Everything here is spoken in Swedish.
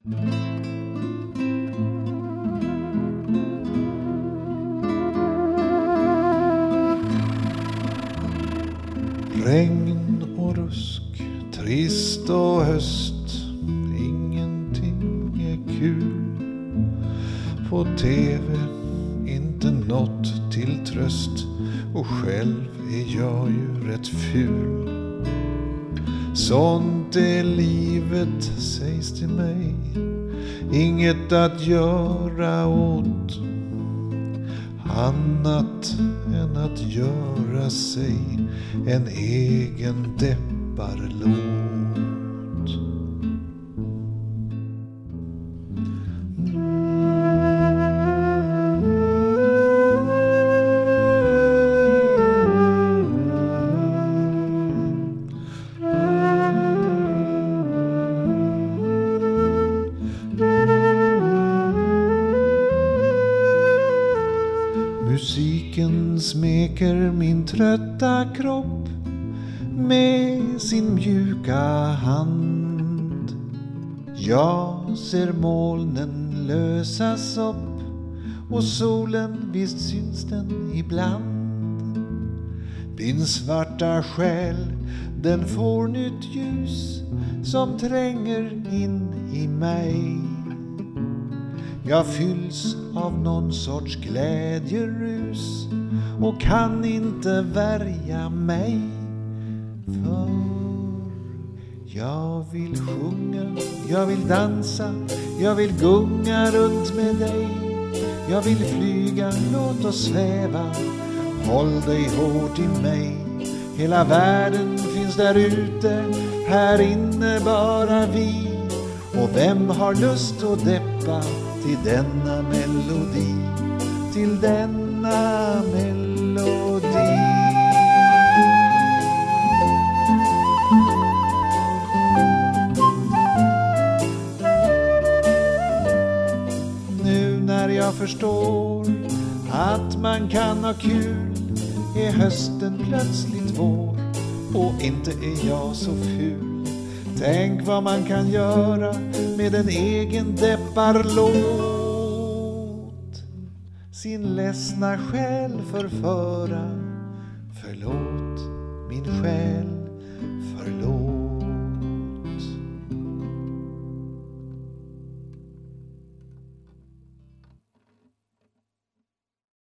Regn och rusk, trist och höst, ingenting är kul. På TV inte något till tröst, och själv är jag ju rätt ful. Sånt är livet, sägs till mig, inget att göra åt, annat än att göra sig en egen depparlåt. Musiken smeker min trötta kropp med sin mjuka hand. Jag ser molnen lösas upp och solen, visst syns den ibland. Din svarta själ, den får nytt ljus som tränger in i mig. Jag fylls av någon sorts glädjerus och kan inte värja mig. För jag vill sjunga, jag vill dansa, jag vill gunga runt med dig. Jag vill flyga, låt oss sväva, håll dig hårt i mig. Hela världen finns där ute, här inne bara vi. Och vem har lust att deppa till denna melodi, till denna melodi. Nu när jag förstår att man kan ha kul, är hösten plötsligt vår, och inte är jag så ful. Tänk vad man kan göra med en egen depparlåt, sin ledsna själ förföra. Förlåt min själ, förlåt.